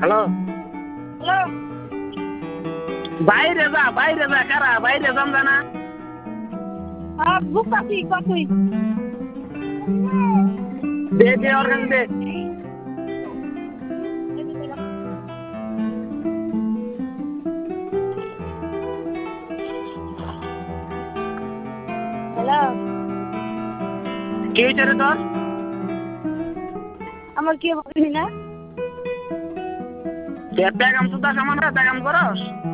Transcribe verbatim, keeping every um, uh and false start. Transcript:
hello hello বাইরে যা বাইরে যা কারা বাইরে যাম জানা হ্যাঁ বুক আছি কতই দে দে ওর কাছে দে হ্যালো কি হয়েছে রে তোর আমার কি বলবি না পেগাম সুদা সামান পেগাম করস